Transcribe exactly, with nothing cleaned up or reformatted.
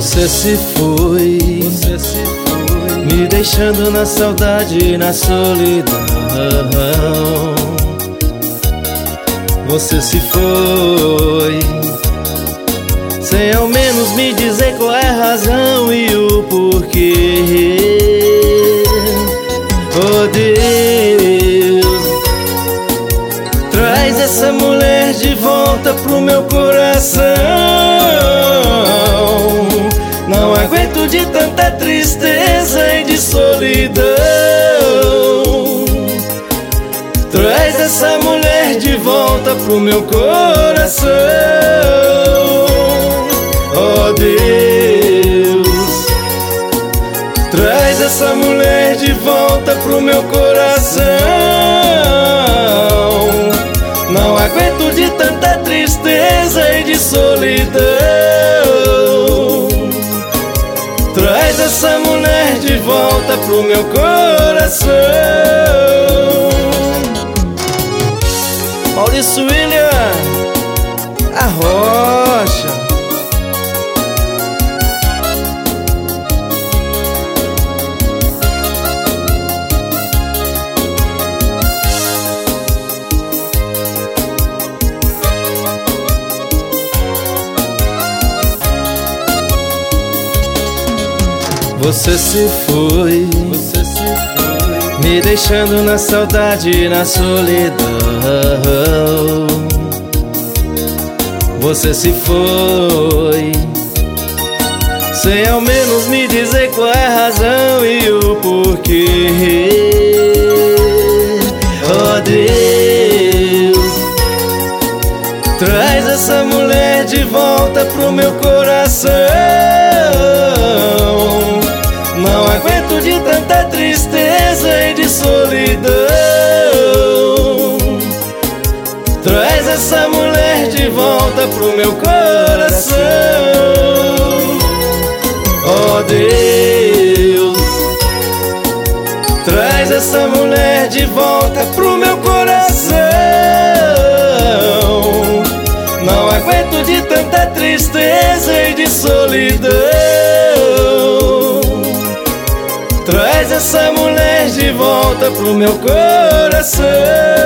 Você se foi, Você se foi, me deixando na saudade e na solidão. Você se foi, sem ao menos me dizer qual é a razão e o porquê. Oh Deus, traz essa mulher de volta pro meu coração. Não aguento de tanta tristeza e de solidão. Traz essa mulher de volta pro meu coração. Oh Deus, traz essa mulher de volta pro meu coração. Não aguento de tanta tristeza e de solidão. Traz essa mulher de volta pro meu coração. Maurício William, a Rocha. Você se foi, você se foi, me deixando na saudade e na solidão. Você se foi, sem ao menos me dizer qual é a razão e o porquê. Oh Deus, traz essa mulher de volta pro meu coração. Não aguento de tanta tristeza e de solidão. Traz essa mulher de volta pro meu coração. Oh Deus, traz essa mulher de volta pro meu coração. Não aguento de tanta tristeza e de solidão. Traz essa mulher de volta pro meu coração.